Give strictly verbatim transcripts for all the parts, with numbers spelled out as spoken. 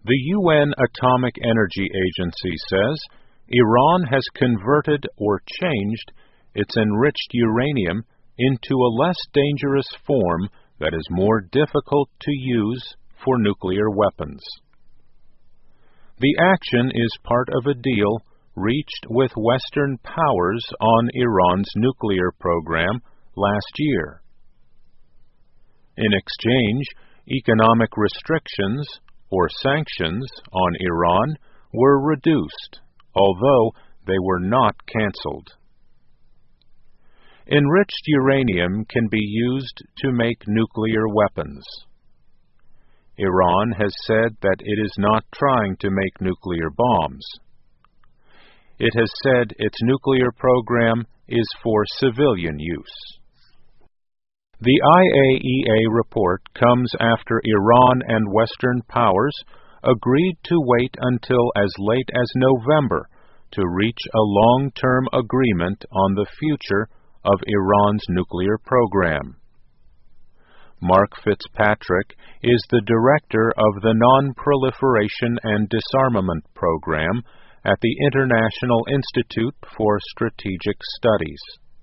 The U N Atomic Energy Agency says Iran has converted or changed its enriched uranium into a less dangerous form that is more difficult to use for nuclear weapons. The action is part of a deal reached with Western powers on Iran's nuclear program last year. In exchange, economic restrictions or sanctions on Iran were reduced, although they were not canceled. Enriched uranium can be used to make nuclear weapons. Iran has said that it is not trying to make nuclear bombs. It has said its nuclear program is for civilian use. The I A E A report comes after Iran and Western powers agreed to wait until as late as November to reach a long-term agreement on the future of Iran's nuclear program. Mark Fitzpatrick is the director of the Non-Proliferation and Disarmament Program at the International Institute for Strategic Studies.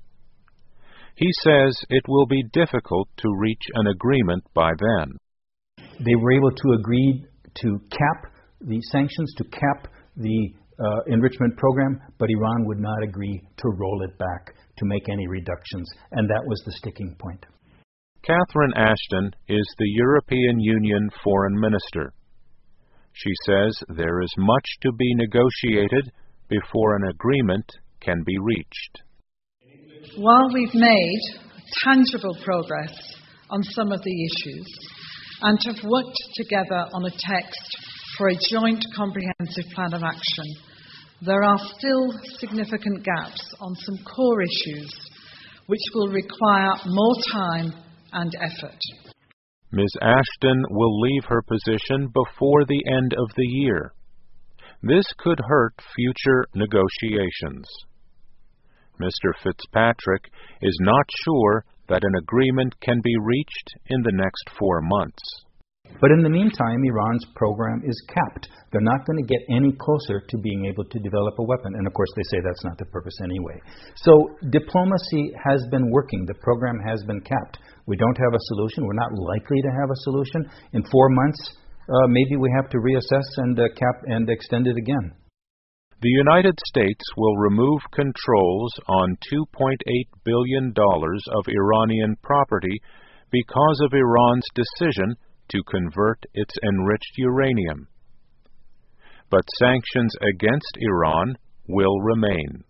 He says it will be difficult to reach an agreement by then. They were able to agree to cap the sanctions, to cap the uh, enrichment program, but Iran would not agree to roll it back, to make any reductions, and that was the sticking point. Catherine Ashton is the European Union Foreign Minister. She says there is much to be negotiated before an agreement can be reached. While we've made tangible progress on some of the issues and have worked together on a text for a joint comprehensive plan of action, there are still significant gaps on some core issues which will require more time and effort. Miz Ashton will leave her position before the end of the year. This could hurt future negotiations. Mister Fitzpatrick is not sure that an agreement can be reached in the next four months. But in the meantime, Iran's program is capped. They're not going to get any closer to being able to develop a weapon. And of course, they say that's not the purpose anyway. So diplomacy has been working. The program has been capped. We don't have a solution. We're not likely to have a solution. In four months, uh, maybe we have to reassess and uh, cap and extend it again. The United States will remove controls on two point eight billion dollars of Iranian property because of Iran's decision to convert its enriched uranium. But sanctions against Iran will remain.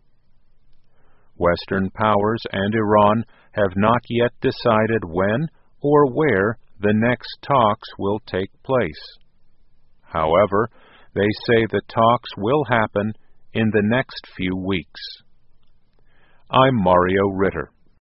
Western powers and Iran have not yet decided when or where the next talks will take place. However, they say the talks will happen in the next few weeks. I'm Mario Ritter.